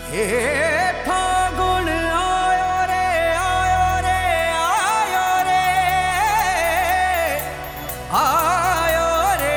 हे फागुन आयो रे आयो रे आयो रे आयो रे।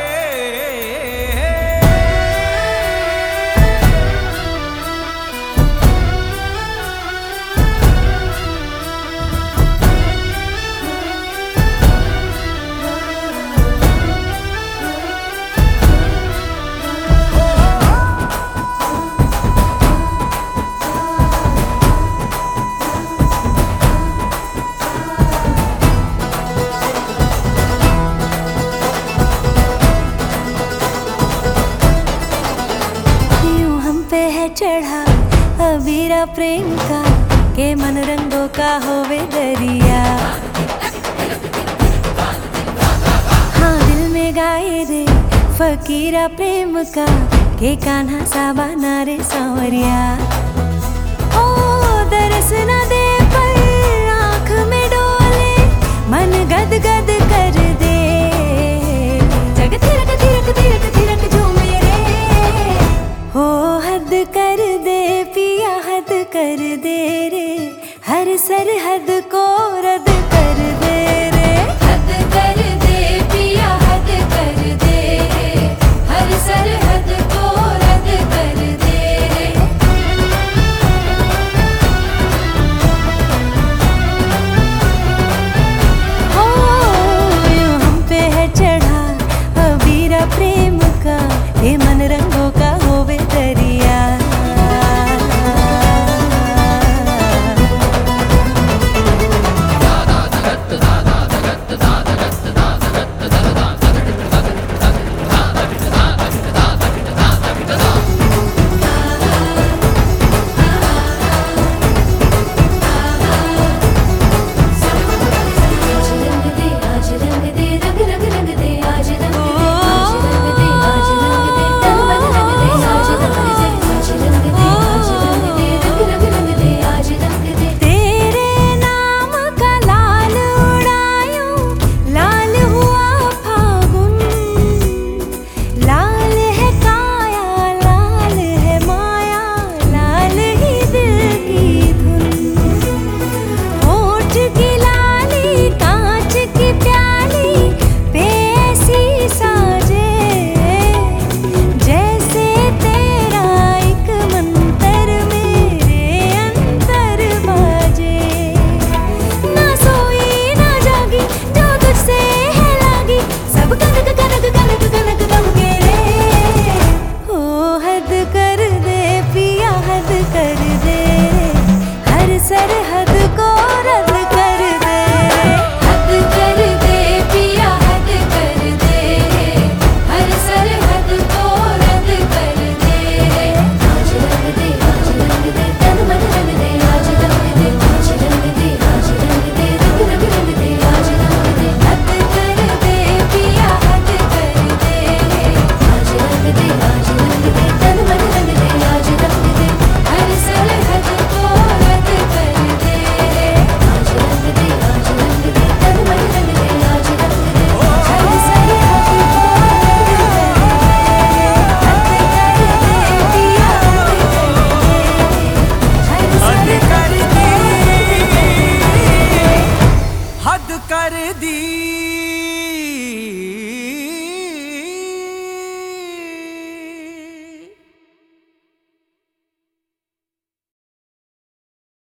चढ़ा अबीरा प्रेम का के मन रंगों का होवे दरिया। हाँ दिल में गाए रे फकीरा प्रेम का के कान्हा साबा नारे सांवरिया। ओ दरस न दे पर आँख में डोले मन गद गद कर दे। जग थिरक थिरक थिरक थिरक झूमे रे हो हद कर दे पिया हद कर दे रे हर सरहद को रद